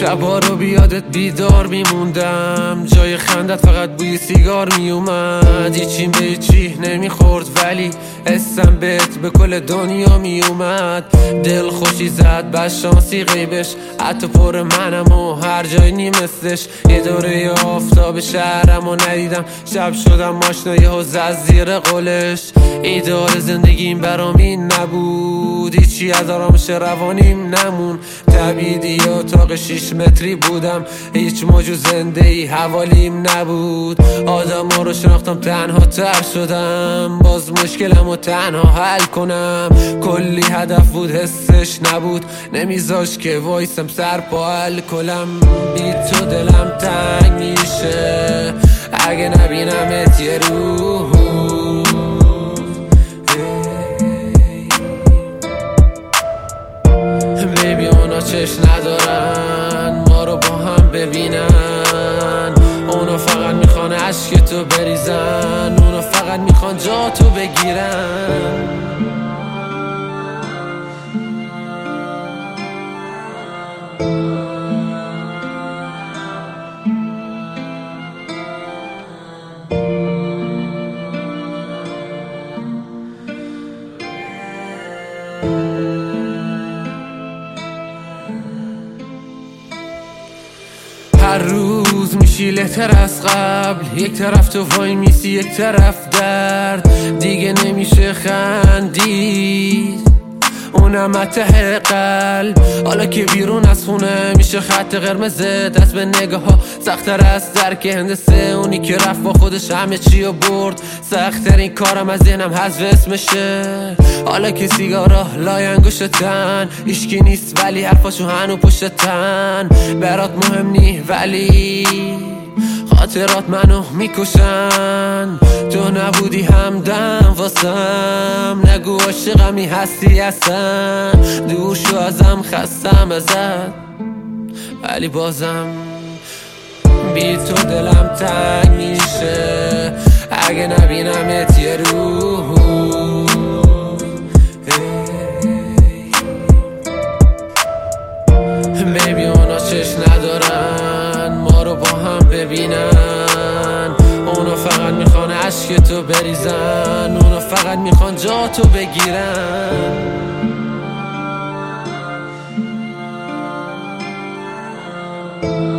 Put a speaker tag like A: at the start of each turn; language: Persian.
A: شبا رو بیادت بیدار میموندم، جای خندت فقط بوی سیگار میومد. هیچیم به هیچی نمیخورد ولی اسم بهت به کل دنیا میومد. دل خوشی زد بدشانسی غیبش، حتی پر منم و هر جای نیمستش. یه دوره آفتاب شهرم و ندیدم، شب شدم آشنای حوز از زیر قولش. ایدار زندگیم برام این نبود، هیچی از آرامش روانیم نمون. تبیدی اتاق 6 متری بودم، هیچ موجود زنده ای حوالیم نبود. آدم ها رو شناختم تنها تر شدم، باز مشکلم رو تنها حل کنم. کلی هدف بود حسش نبود، نمیذاش که وایسم سر پا الکلم. بی تو دلم تنگ میشه اگه نبینمت یه روز. بیبی اونا چشم ندارن ما رو با هم ببینن، اونا فقط میخوان عشق تو بریزن، اونا فقط میخوان جا تو بگیرن. هر روز میشی لهتر از قبل، یک طرف تو وای میسی یک طرف درد. دیگه نمیشه خندید اونم ته قلب، حالا که بیرون از خونه میشه خط قرمز. دست به نگاه ها سخت‌تر از درک هندسه، اونی که رفت با خودش همه چی رو برد. سخت‌ترین کارم از ذهنم حذف اسمشه، حالا که سیگارا لای انگشتن. هیچکی نیست ولی حرفاشو هنو پشتن. برات مهم نی ولی خاطرات منو میکشن. تو نبودی همدم واسم، نگو عاشقمی هستی اصلا. دور شو ازم خستم ازت ولی بازم بی تو دلم تنگ میشه اگه نبینمت یه روز. بیبی اونا چشم ندارن ما رو با هم ببینن، اونا فقط میخوان عشق تو بریزن، اونا فقط میخوان جا تو بگیرن.